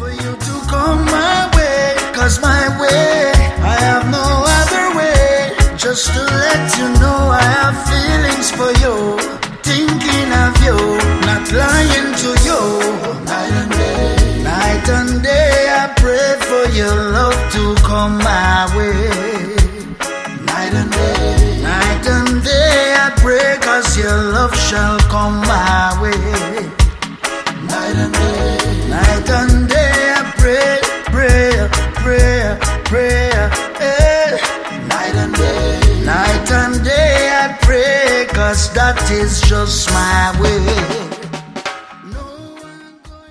for you to come my way, 'cause my way, I have no other way. Just to let you know I have feelings for you, thinking of you, not lying to you. Night and day I pray for your love to come my way. Night and day I pray, 'cause your love shall come my way. Night and day I pray, prayer, eh. Night and day I pray, 'cause that is just my way.